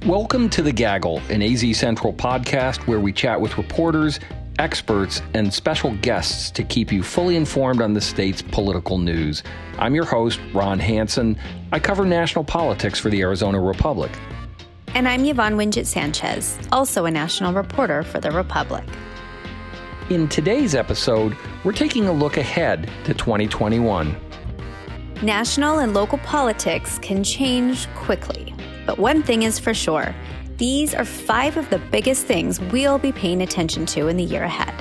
Welcome to The Gaggle, an AZ Central podcast where we chat with reporters, experts, and special guests to keep you fully informed on the state's political news. I'm your host, Ron Hansen. I cover national politics for the Arizona Republic. And I'm Yvonne Wingett-Sanchez, also a national reporter for the Republic. In today's episode, we're taking a look ahead to 2021. National and local politics can change quickly. But one thing is for sure, these are 5 of the biggest things we'll be paying attention to in the year ahead.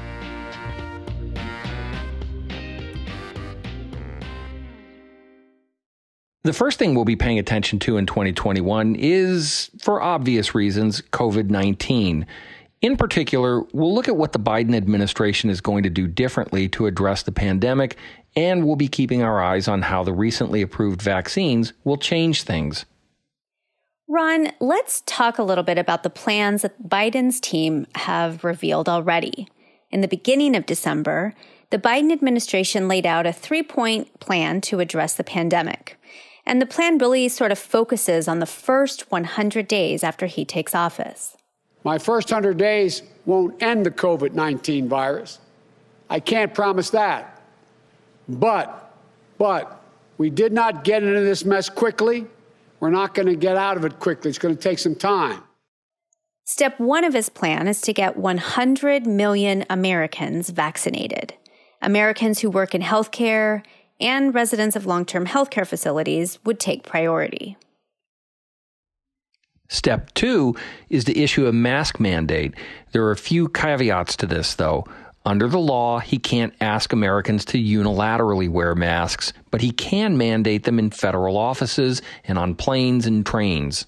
The first thing we'll be paying attention to in 2021 is, for obvious reasons, COVID-19. In particular, we'll look at what the Biden administration is going to do differently to address the pandemic, and we'll be keeping our eyes on how the recently approved vaccines will change things. Ron, let's talk a little bit about the plans that Biden's team have revealed already. In the beginning of December, the Biden administration laid out a 3-point plan to address the pandemic. And the plan really sort of focuses on the first 100 days after he takes office. My first 100 days won't end the COVID-19 virus. I can't promise that. But we did not get into this mess quickly. We're not going to get out of it quickly. It's going to take some time. Step 1 of his plan is to get 100 million Americans vaccinated. Americans who work in healthcare and residents of long-term healthcare facilities would take priority. Step 2 is to issue a mask mandate. There are a few caveats to this, though. Under the law, he can't ask Americans to unilaterally wear masks, but he can mandate them in federal offices and on planes and trains.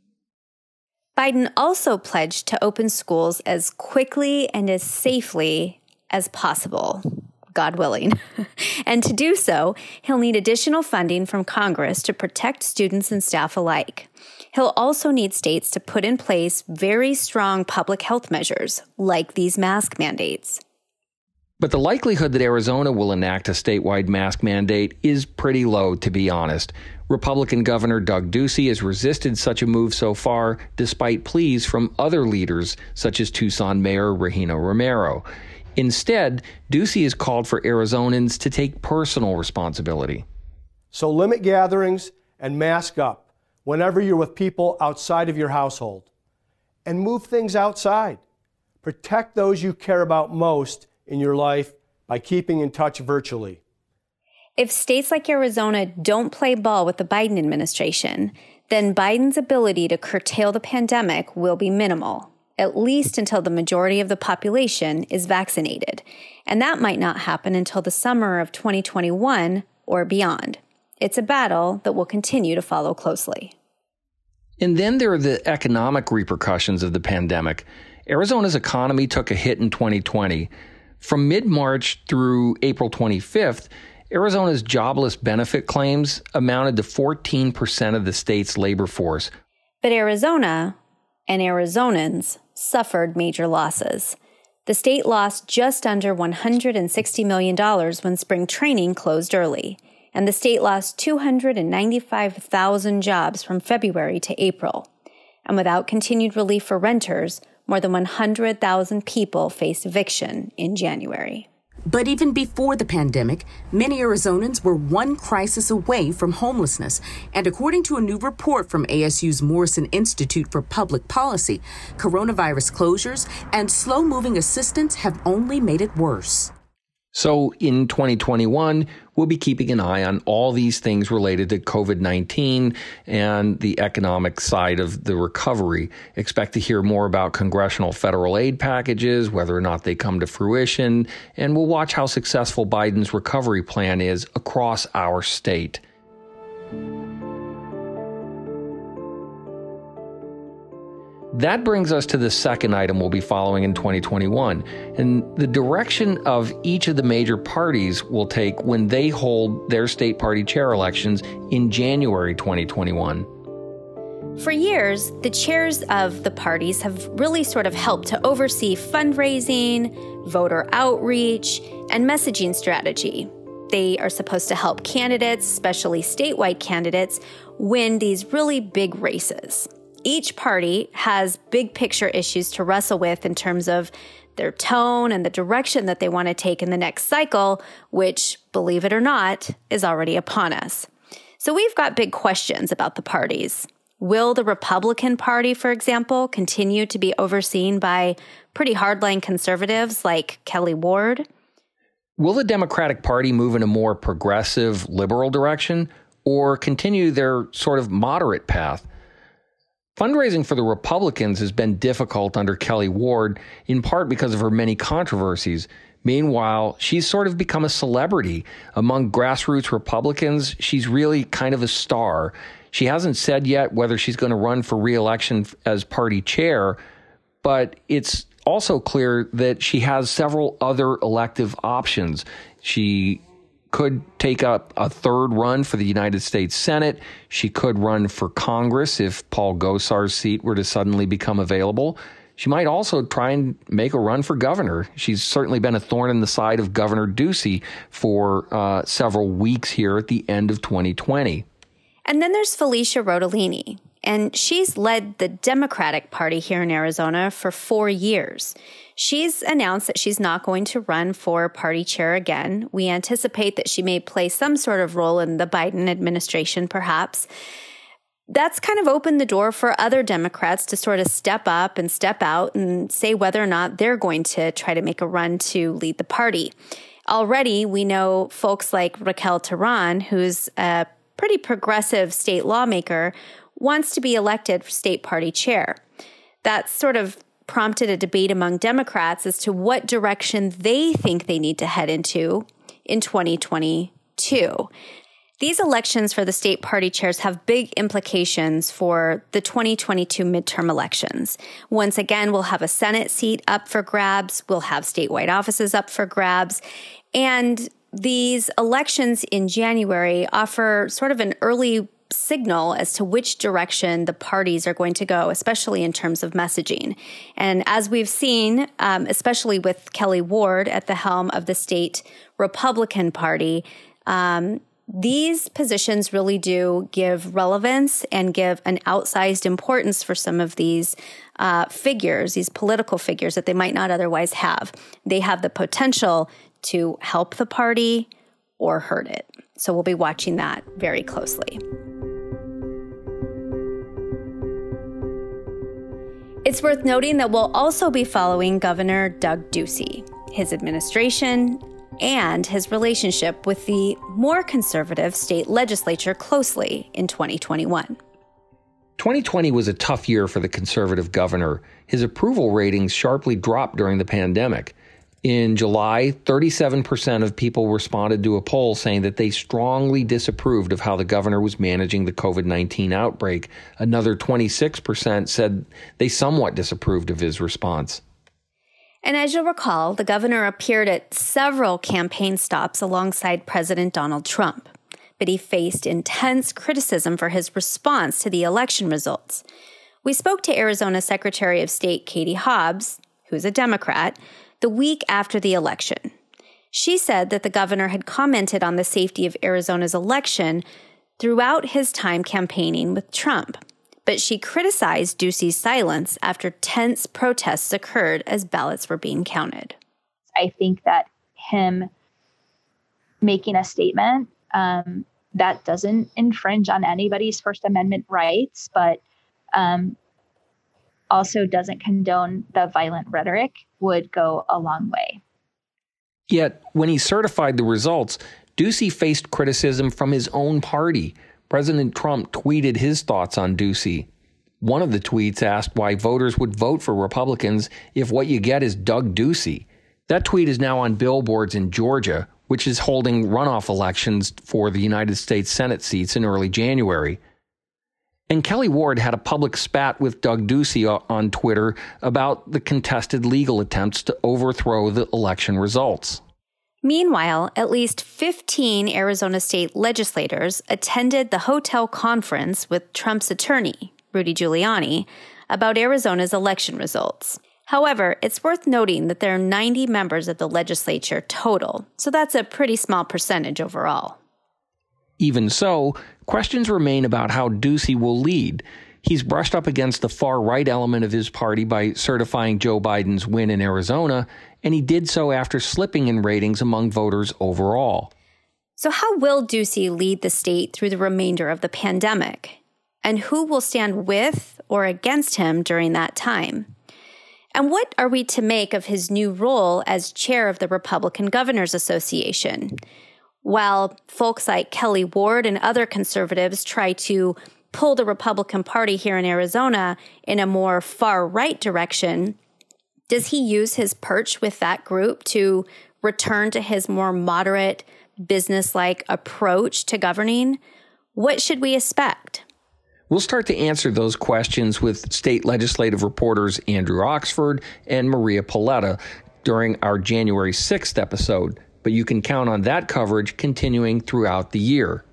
Biden also pledged to open schools as quickly and as safely as possible, God willing. And to do so, he'll need additional funding from Congress to protect students and staff alike. He'll also need states to put in place very strong public health measures, like these mask mandates. But the likelihood that Arizona will enact a statewide mask mandate is pretty low, to be honest. Republican Governor Doug Ducey has resisted such a move so far, despite pleas from other leaders, such as Tucson Mayor Regina Romero. Instead, Ducey has called for Arizonans to take personal responsibility. So limit gatherings and mask up whenever you're with people outside of your household. And move things outside. Protect those you care about most in your life by keeping in touch virtually. If states like Arizona don't play ball with the Biden administration, then Biden's ability to curtail the pandemic will be minimal, at least until the majority of the population is vaccinated. And that might not happen until the summer of 2021 or beyond. It's a battle that we'll continue to follow closely. And then there are the economic repercussions of the pandemic. Arizona's economy took a hit in 2020. From mid-March through April 25th, Arizona's jobless benefit claims amounted to 14% of the state's labor force. But Arizona and Arizonans suffered major losses. The state lost just under $160 million when spring training closed early, and the state lost 295,000 jobs from February to April. And without continued relief for renters, more than 100,000 people faced eviction in January. But even before the pandemic, many Arizonans were one crisis away from homelessness. And according to a new report from ASU's Morrison Institute for Public Policy, coronavirus closures and slow-moving assistance have only made it worse. So in 2021, we'll be keeping an eye on all these things related to COVID-19 and the economic side of the recovery. Expect to hear more about congressional federal aid packages, whether or not they come to fruition, and we'll watch how successful Biden's recovery plan is across our state. That brings us to the second item we'll be following in 2021, and the direction of each of the major parties will take when they hold their state party chair elections in January 2021. For years, the chairs of the parties have really sort of helped to oversee fundraising, voter outreach, and messaging strategy. They are supposed to help candidates, especially statewide candidates, win these really big races. Each party has big picture issues to wrestle with in terms of their tone and the direction that they want to take in the next cycle, which, believe it or not, is already upon us. So we've got big questions about the parties. Will the Republican Party, for example, continue to be overseen by pretty hardline conservatives like Kelly Ward? Will the Democratic Party move in a more progressive, liberal direction or continue their sort of moderate path? Fundraising for the Republicans has been difficult under Kelly Ward, in part because of her many controversies. Meanwhile, she's sort of become a celebrity. Among grassroots Republicans, she's really kind of a star. She hasn't said yet whether she's going to run for re-election as party chair, but it's also clear that she has several other elective options. She could take up a third run for the United States Senate. She could run for Congress if Paul Gosar's seat were to suddenly become available. She might also try and make a run for governor. She's certainly been a thorn in the side of Governor Ducey for several weeks here at the end of 2020. And then there's Felicia Rodolini, and she's led the Democratic Party here in Arizona for 4 years. She's announced that she's not going to run for party chair again. We anticipate that she may play some sort of role in the Biden administration, perhaps. That's kind of opened the door for other Democrats to sort of step up and step out and say whether or not they're going to try to make a run to lead the party. Already, we know folks like Raquel Teran, who's a pretty progressive state lawmaker, wants to be elected for state party chair. That sort of prompted a debate among Democrats as to what direction they think they need to head into in 2022. These elections for the state party chairs have big implications for the 2022 midterm elections. Once again, we'll have a Senate seat up for grabs. We'll have statewide offices up for grabs. And these elections in January offer sort of an early signal as to which direction the parties are going to go, especially in terms of messaging. And as we've seen, especially with Kelly Ward at the helm of the state Republican Party, these positions really do give relevance and give an outsized importance for some of these figures, these political figures that they might not otherwise have. They have the potential to help the party or hurt it. So we'll be watching that very closely. It's worth noting that we'll also be following Governor Doug Ducey, his administration, and his relationship with the more conservative state legislature closely in 2021. 2020 was a tough year for the conservative governor. His approval ratings sharply dropped during the pandemic. In July, 37% of people responded to a poll saying that they strongly disapproved of how the governor was managing the COVID-19 outbreak. Another 26% said they somewhat disapproved of his response. And as you'll recall, the governor appeared at several campaign stops alongside President Donald Trump, but he faced intense criticism for his response to the election results. We spoke to Arizona Secretary of State Katie Hobbs, who's a Democrat, the week after the election. She said that the governor had commented on the safety of Arizona's election throughout his time campaigning with Trump, but she criticized Ducey's silence after tense protests occurred as ballots were being counted. I think that him making a statement that doesn't infringe on anybody's First Amendment rights, but also doesn't condone the violent rhetoric would go a long way. Yet, when he certified the results, Ducey faced criticism from his own party. President Trump tweeted his thoughts on Ducey. One of the tweets asked why voters would vote for Republicans if what you get is Doug Ducey. That tweet is now on billboards in Georgia, which is holding runoff elections for the United States Senate seats in early January. And Kelly Ward had a public spat with Doug Ducey on Twitter about the contested legal attempts to overthrow the election results. Meanwhile, at least 15 Arizona state legislators attended the hotel conference with Trump's attorney, Rudy Giuliani, about Arizona's election results. However, it's worth noting that there are 90 members of the legislature total, so that's a pretty small percentage overall. Even so, questions remain about how Ducey will lead. He's brushed up against the far-right element of his party by certifying Joe Biden's win in Arizona, and he did so after slipping in ratings among voters overall. So how will Ducey lead the state through the remainder of the pandemic? And who will stand with or against him during that time? And what are we to make of his new role as chair of the Republican Governors Association? While folks like Kelly Ward and other conservatives try to pull the Republican Party here in Arizona in a more far-right direction, does he use his perch with that group to return to his more moderate, business-like approach to governing? What should we expect? We'll start to answer those questions with state legislative reporters Andrew Oxford and Maria Paletta during our January 6th episode, but you can count on that coverage continuing throughout the year.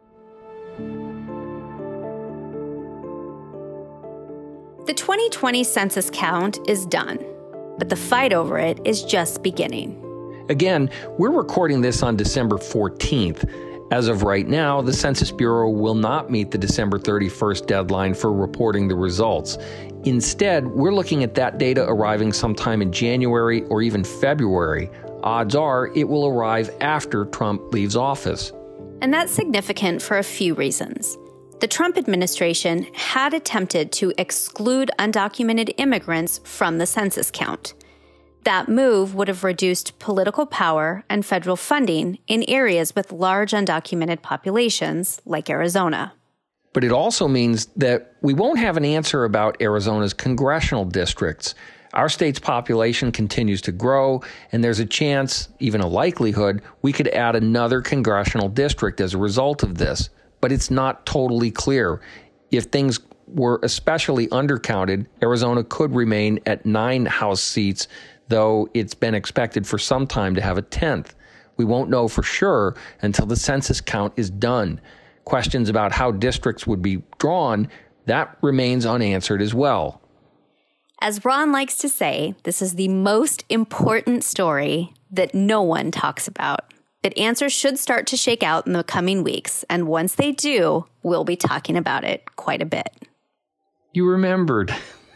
The 2020 census count is done, but the fight over it is just beginning. Again, we're recording this on December 14th. As of right now, the Census Bureau will not meet the December 31st deadline for reporting the results. Instead, we're looking at that data arriving sometime in January or even February. Odds are it will arrive after Trump leaves office. And that's significant for a few reasons. The Trump administration had attempted to exclude undocumented immigrants from the census count. That move would have reduced political power and federal funding in areas with large undocumented populations like Arizona. But it also means that we won't have an answer about Arizona's congressional districts. Our state's population continues to grow, and there's a chance, even a likelihood, we could add another congressional district as a result of this. But it's not totally clear. If things were especially undercounted, Arizona could remain at 9 House seats, though it's been expected for some time to have a 10th. We won't know for sure until the census count is done. Questions about how districts would be drawn, that remains unanswered as well. As Ron likes to say, this is the most important story that no one talks about. But answers should start to shake out in the coming weeks, and once they do, we'll be talking about it quite a bit. You remembered.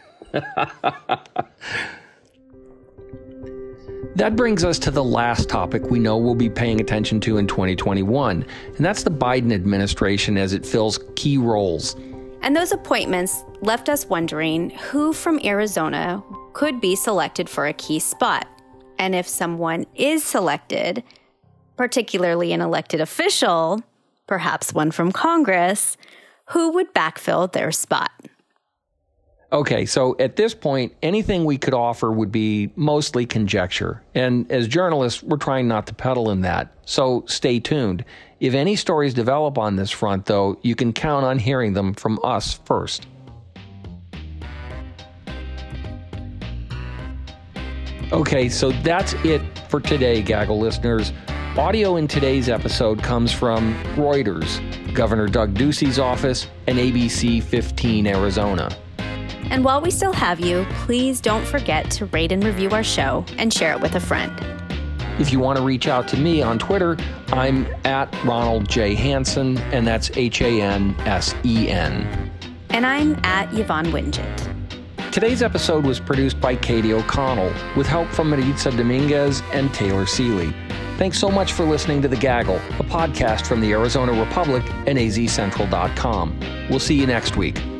That brings us to the last topic we know we'll be paying attention to in 2021, and that's the Biden administration as it fills key roles. And those appointments left us wondering who from Arizona could be selected for a key spot. And if someone is selected, particularly an elected official, perhaps one from Congress, who would backfill their spot? Okay, so at this point, anything we could offer would be mostly conjecture. And as journalists, we're trying not to peddle in that. So stay tuned. If any stories develop on this front, though, you can count on hearing them from us first. Okay, so that's it for today, Gaggle listeners. Audio in today's episode comes from Reuters, Governor Doug Ducey's office, and ABC 15 Arizona. And while we still have you, please don't forget to rate and review our show and share it with a friend. If you want to reach out to me on Twitter, I'm at Ronald J. Hansen, and that's Hansen. And I'm at Yvonne Wingett. Today's episode was produced by Katie O'Connell, with help from Maritza Dominguez and Taylor Seeley. Thanks so much for listening to The Gaggle, a podcast from the Arizona Republic and azcentral.com. We'll see you next week.